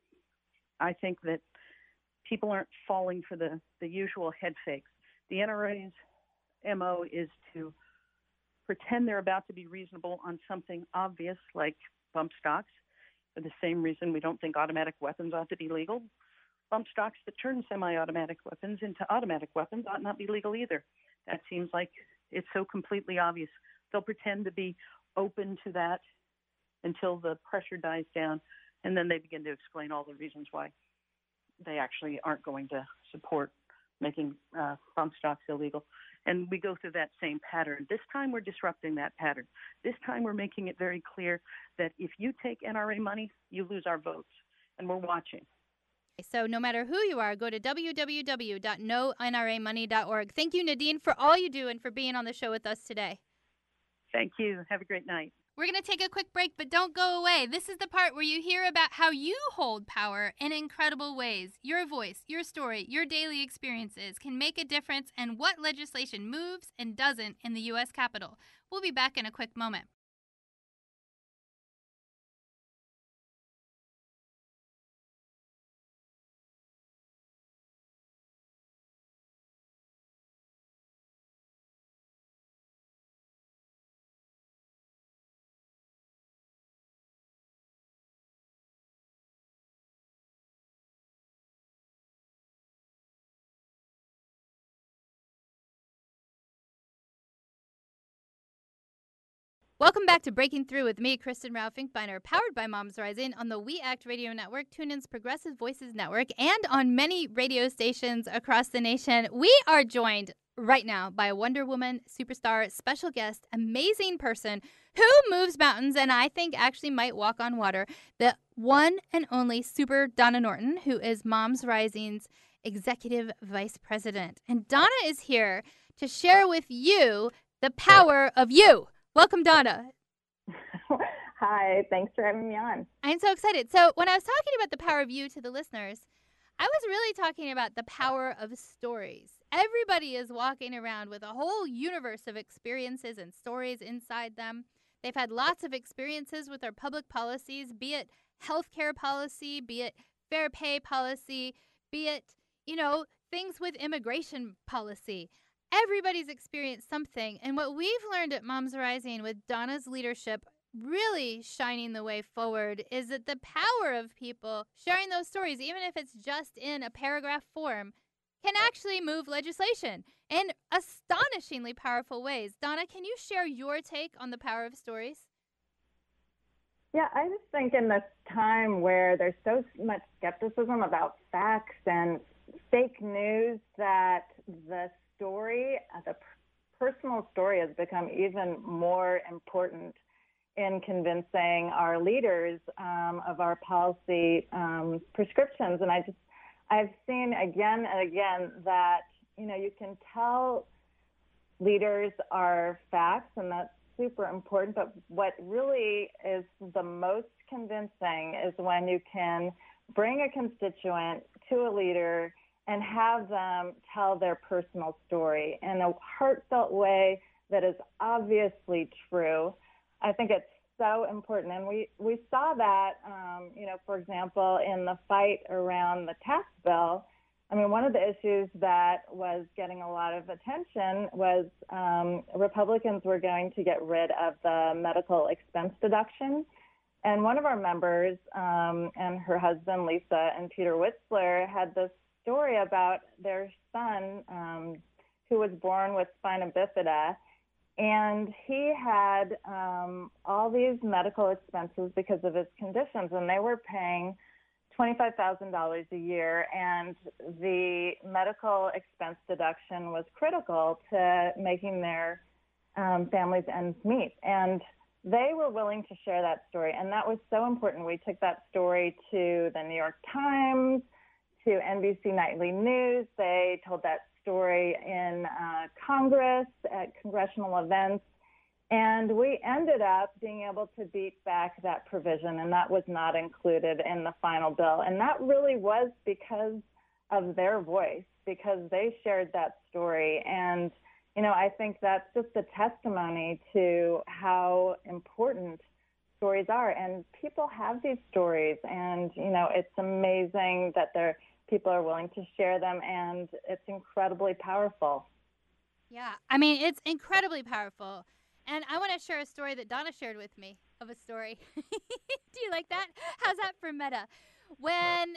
[SPEAKER 4] I think that people aren't falling for the usual head fakes. The NRA's MO is to pretend they're about to be reasonable on something obvious like bump stocks, for the same reason we don't think automatic weapons ought to be legal. Bump stocks that turn semi-automatic weapons into automatic weapons ought not be legal either. That seems like it's so completely obvious. They'll pretend to be open to that until the pressure dies down, and then they begin to explain all the reasons why they actually aren't going to support making bump stocks illegal. And we go through that same pattern. This time we're disrupting that pattern. This time we're making it very clear that if you take NRA money, you lose our votes. And we're watching.
[SPEAKER 1] So no matter who you are, go to www.nonramoney.org. Thank you, Nadine, for all you do and for being on the show with us today.
[SPEAKER 4] Thank you. Have a great night.
[SPEAKER 1] We're going to take a quick break, but don't go away. This is the part where you hear about how you hold power in incredible ways. Your voice, your story, your daily experiences can make a difference and what legislation moves and doesn't in the U.S. Capitol. We'll be back in a quick moment. Welcome back to Breaking Through with me, Kristen Rao Finkbeiner, powered by Moms Rising on the We Act Radio Network, TuneIn's Progressive Voices Network, and on many radio stations across the nation. We are joined right now by a Wonder Woman superstar, special guest, amazing person who moves mountains and I think actually might walk on water, the one and only Super Donna Norton, who is Moms Rising's Executive Vice President. And Donna is here to share with you the power of you. Welcome, Donna.
[SPEAKER 5] Hi, thanks for having me on.
[SPEAKER 1] I'm so excited. So when I was talking about the power of you to the listeners, I was really talking about the power of stories. Everybody is walking around with a whole universe of experiences and stories inside them. They've had lots of experiences with our public policies, be it healthcare policy, be it fair pay policy, be it, things with immigration policy. Everybody's experienced something, and what we've learned at Moms Rising with Donna's leadership really shining the way forward is that the power of people sharing those stories, even if it's just in a paragraph form, can actually move legislation in astonishingly powerful ways. Donna, can you share your take on the power of stories?
[SPEAKER 5] Yeah, I just think in this time where there's so much skepticism about facts and fake news that the personal story has become even more important in convincing our leaders of our policy prescriptions. And I've seen again and again that, you can tell leaders are facts, and that's super important. But what really is the most convincing is when you can bring a constituent to a leader and have them tell their personal story in a heartfelt way that is obviously true. I think it's so important. And we saw that, for example, in the fight around the tax bill. I mean, one of the issues that was getting a lot of attention was Republicans were going to get rid of the medical expense deduction. And one of our members and her husband, Lisa, and Peter Witzler had this story about their son who was born with spina bifida, and he had all these medical expenses because of his conditions, and they were paying $25,000 a year, and the medical expense deduction was critical to making their families ends meet. And they were willing to share that story, and that was so important. We took that story to the New York Times, to NBC Nightly News. They told that story in Congress at congressional events. And we ended up being able to beat back that provision, and that was not included in the final bill. And that really was because of their voice, because they shared that story. And, I think that's just a testimony to how important stories are. And people have these stories, and, it's amazing that people are willing to share them, and it's incredibly powerful.
[SPEAKER 1] Yeah, I mean, it's incredibly powerful. And I want to share a story that Donna shared with me of a story. Do you like that? How's that for meta? When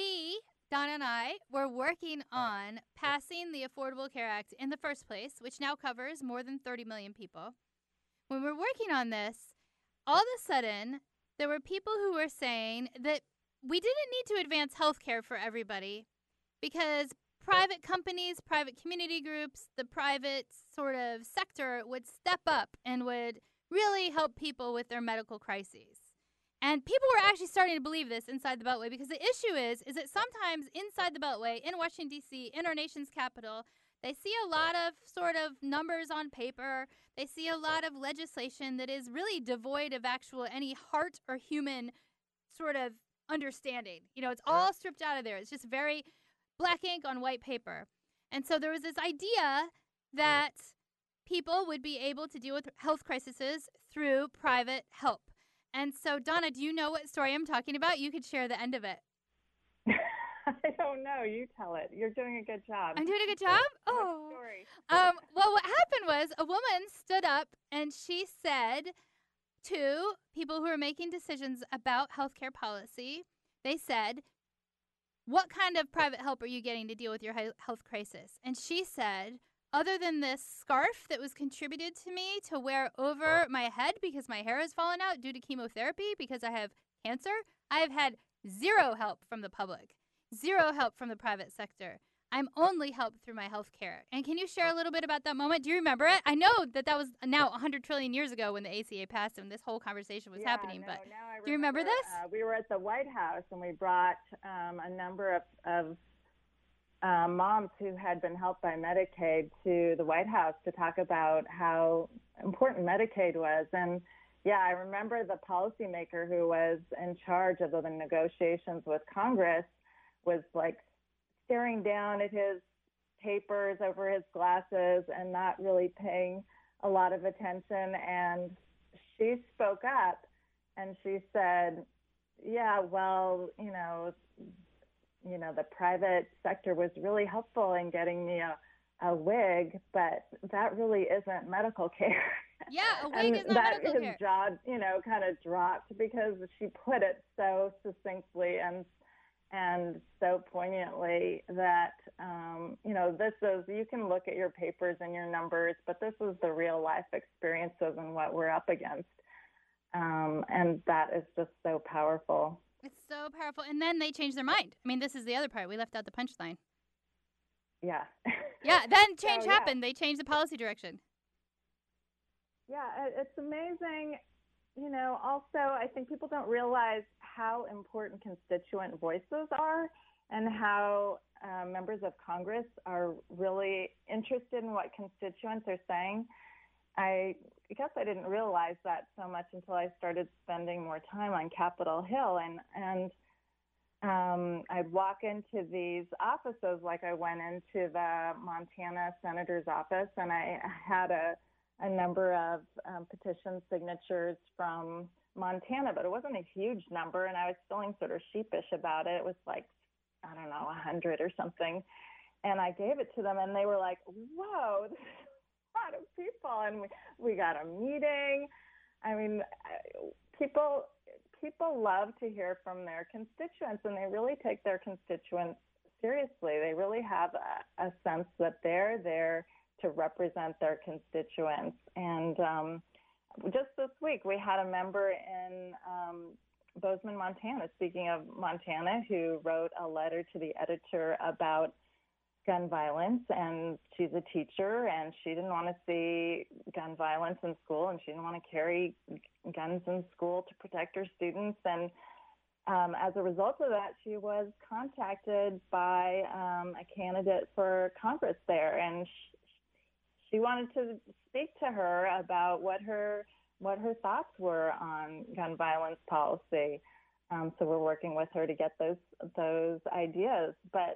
[SPEAKER 1] Donna and I, were working on passing the Affordable Care Act in the first place, which now covers more than 30 million people, when we're working on this, all of a sudden, there were people who were saying that we didn't need to advance health care for everybody because private companies, private community groups, the private sort of sector would step up and would really help people with their medical crises. And people were actually starting to believe this inside the Beltway, because the issue is that sometimes inside the Beltway, in Washington, D.C., in our nation's capital, they see a lot of sort of numbers on paper. They see a lot of legislation that is really devoid of actual any heart or human sort of understanding. You know, it's all stripped out of there. It's just very black ink on white paper. And so there was this idea that people would be able to deal with health crises through private help. And so, Donna, do you know what story I'm talking about? You could share the end of it.
[SPEAKER 5] I don't know. You tell it. You're doing a good job.
[SPEAKER 1] I'm doing a good job? Oh.
[SPEAKER 5] Story.
[SPEAKER 1] Well, what happened was a woman stood up and she said to people who are making decisions about healthcare policy, they said, what kind of private help are you getting to deal with your health crisis? And she said, other than this scarf that was contributed to me to wear over my head because my hair has fallen out due to chemotherapy because I have cancer, I have had zero help from the public, zero help from the private sector. I'm only helped through my health care. And can you share a little bit about that moment? Do you remember it? I know that was now 100 trillion years ago when the ACA passed and this whole conversation was happening. But do you remember this?
[SPEAKER 5] We were at the White House and we brought a number of moms who had been helped by Medicaid to the White House to talk about how important Medicaid was. And yeah, I remember the policymaker who was in charge of the negotiations with Congress was like staring down at his papers over his glasses and not really paying a lot of attention. And she spoke up and she said, yeah, well, you know, the private sector was really helpful in getting me a wig, but that really isn't medical care.
[SPEAKER 1] Yeah, a wig is not medical care.
[SPEAKER 5] His jaw, kind of dropped because she put it so succinctly and so poignantly that, this is, you can look at your papers and your numbers, but this is the real life experiences and what we're up against. And that is just so powerful.
[SPEAKER 1] It's so powerful. And then they changed their mind. I mean, this is the other part. We left out the punchline.
[SPEAKER 5] Yeah.
[SPEAKER 1] Yeah, then change happened. They changed the policy direction.
[SPEAKER 5] Yeah, it's amazing. Also, I think people don't realize how important constituent voices are and how members of Congress are really interested in what constituents are saying. I guess I didn't realize that so much until I started spending more time on Capitol Hill. And I'd walk into these offices like I went into the Montana senator's office, and I had a number of petition signatures from Montana, but it wasn't a huge number, and I was feeling sort of sheepish about it. It was like, 100 or something. And I gave it to them, and they were like, whoa, this is a lot of people. And we got a meeting. I mean, people love to hear from their constituents, and they really take their constituents seriously. They really have a sense that they're there to represent their constituents. And just this week, we had a member in Bozeman, Montana, speaking of Montana, who wrote a letter to the editor about gun violence, and she's a teacher, and she didn't want to see gun violence in school, and she didn't want to carry guns in school to protect her students. And as a result of that, she was contacted by a candidate for Congress there, and she wanted to speak to her about what her thoughts were on gun violence policy. So we're working with her to get those ideas. But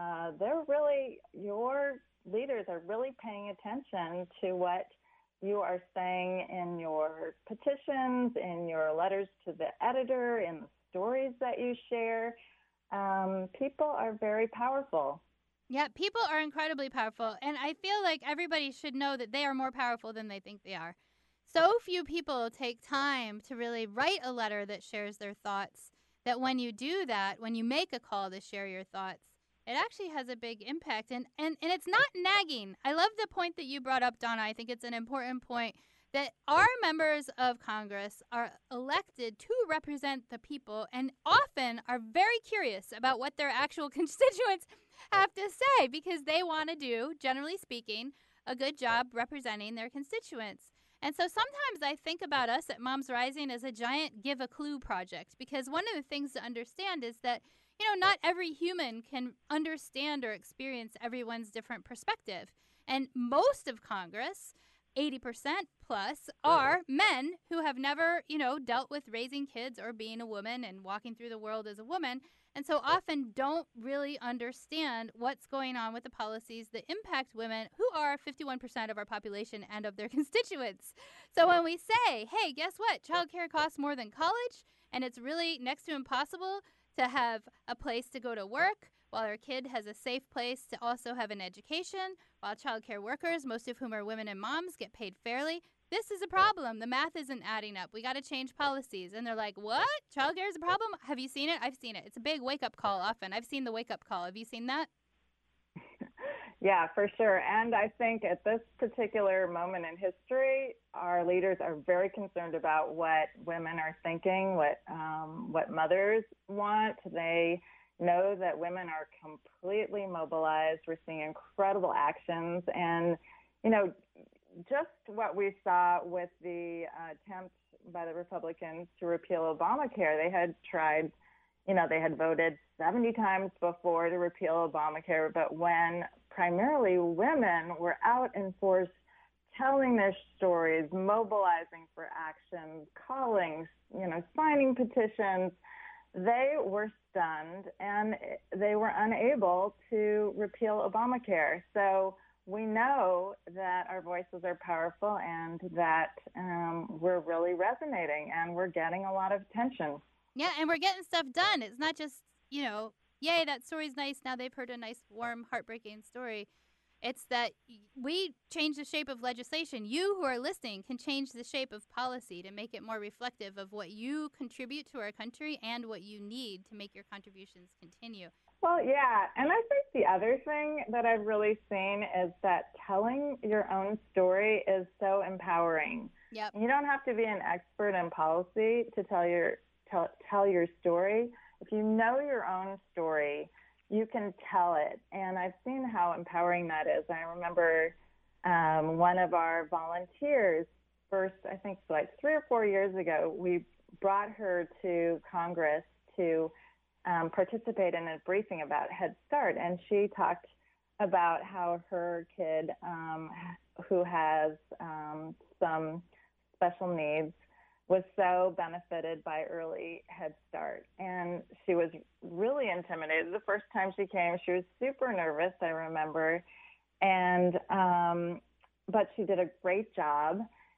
[SPEAKER 5] your leaders are really paying attention to what you are saying in your petitions, in your letters to the editor, in the stories that you share. People are very powerful.
[SPEAKER 1] Yeah, people are incredibly powerful, and I feel like everybody should know that they are more powerful than they think they are. So few people take time to really write a letter that shares their thoughts, that when you do that, when you make a call to share your thoughts, it actually has a big impact. And it's not nagging. I love the point that you brought up, Donna. I think it's an important point that our members of Congress are elected to represent the people and often are very curious about what their actual constituents have to say, because they want to do, generally speaking, a good job representing their constituents. And so sometimes I think about us at Moms Rising as a giant give a clue project, because one of the things to understand is that, not every human can understand or experience everyone's different perspective. And most of Congress, 80% plus, are men who have never, dealt with raising kids or being a woman and walking through the world as a woman. And so often don't really understand what's going on with the policies that impact women, who are 51% of our population and of their constituents. So when we say, hey, guess what? Childcare costs more than college, and it's really next to impossible to have a place to go to work while our kid has a safe place to also have an education, while childcare workers, most of whom are women and moms, get paid fairly. This is a problem. The math isn't adding up. We got to change policies. And they're like, what? Childcare is a problem? Have you seen it? I've seen it. It's a big wake-up call often. I've seen the wake-up call. Have you seen that?
[SPEAKER 5] Yeah, for sure. And I think at this particular moment in history, our leaders are very concerned about what women are thinking, what mothers want. They know that women are completely mobilized. We're seeing incredible actions. And, just what we saw with the attempt by the Republicans to repeal Obamacare, they had tried, they had voted 70 times before to repeal Obamacare, but when primarily women were out in force telling their stories, mobilizing for action, calling, signing petitions, they were stunned and they were unable to repeal Obamacare. So we know that our voices are powerful and that we're really resonating and we're getting a lot of attention.
[SPEAKER 1] Yeah, and we're getting stuff done. It's not just, yay, that story's nice. Now they've heard a nice, warm, heartbreaking story. It's that we change the shape of legislation. You who are listening can change the shape of policy to make it more reflective of what you contribute to our country and what you need to make your contributions continue.
[SPEAKER 5] Well, yeah, and I think the other thing that I've really seen is that telling your own story is so empowering.
[SPEAKER 1] Yep.
[SPEAKER 5] You don't have to be an expert in policy to tell your story. If you know your own story, you can tell it. And I've seen how empowering that is. I remember one of our volunteers, first, I think like 3 or 4 years ago, we brought her to Congress to participate in a briefing about Head Start. And she talked about how her kid, who has some special needs, was so benefited by early Head Start. And she was really intimidated. The first time she came, she was super nervous, I remember. And but she did a great job.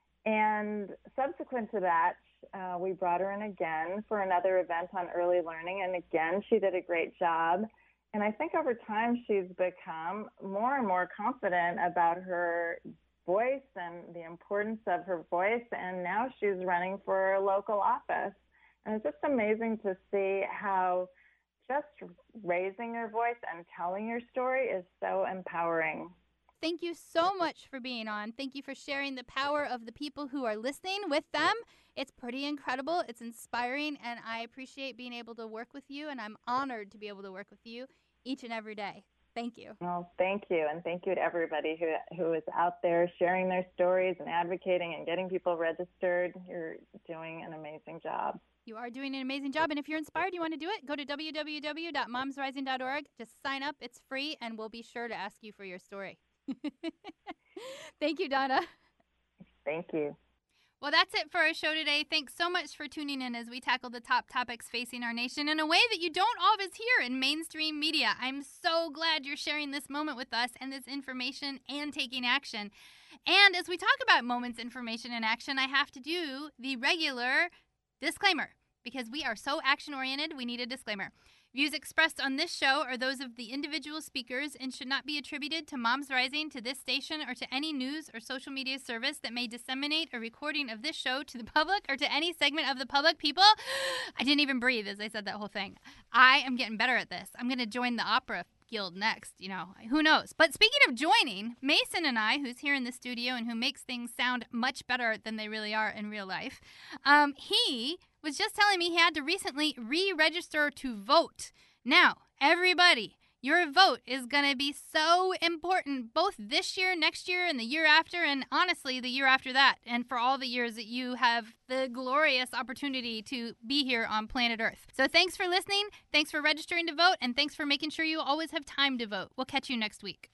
[SPEAKER 5] And subsequent to that, we brought her in again for another event on early learning. And again, she did a great job. And I think over time, she's become more and more confident about her voice and the importance of her voice. And now she's running for a local office. And it's just amazing to see how just raising your voice and telling your story is so empowering.
[SPEAKER 1] Thank you so much for being on. Thank you for sharing the power of the people who are listening with them. It's pretty incredible. It's inspiring, and I appreciate being able to work with you, and I'm honored to be able to work with you each and every day. Thank you.
[SPEAKER 5] Well, thank you, and thank you to everybody who is out there sharing their stories and advocating and getting people registered. You're doing an amazing job.
[SPEAKER 1] You are doing an amazing job, and if you're inspired, you want to do it, go to www.momsrising.org. Just sign up. It's free, and we'll be sure to ask you for your story. Thank you, Donna.
[SPEAKER 5] Thank you.
[SPEAKER 1] Well, that's it for our show today. Thanks so much for tuning in as we tackle the top topics facing our nation in a way that you don't always hear in mainstream media. I'm so glad you're sharing this moment with us and this information and taking action. And as we talk about moments, information, and action, I have to do the regular disclaimer because we are so action-oriented, we need a disclaimer. Views expressed on this show are those of the individual speakers and should not be attributed to Moms Rising, to this station, or to any news or social media service that may disseminate a recording of this show to the public or to any segment of the public. People, I didn't even breathe as I said that whole thing. I am getting better at this. I'm going to join the opera guild next, who knows. But speaking of joining, Mason and I, who's here in the studio and who makes things sound much better than they really are in real life, he was just telling me he had to recently re-register to vote. Now, everybody, Your vote is going to be so important both this year, next year, and the year after, and honestly, the year after that, and for all the years that you have the glorious opportunity to be here on planet Earth. So thanks for listening, thanks for registering to vote, and thanks for making sure you always have time to vote. We'll catch you next week.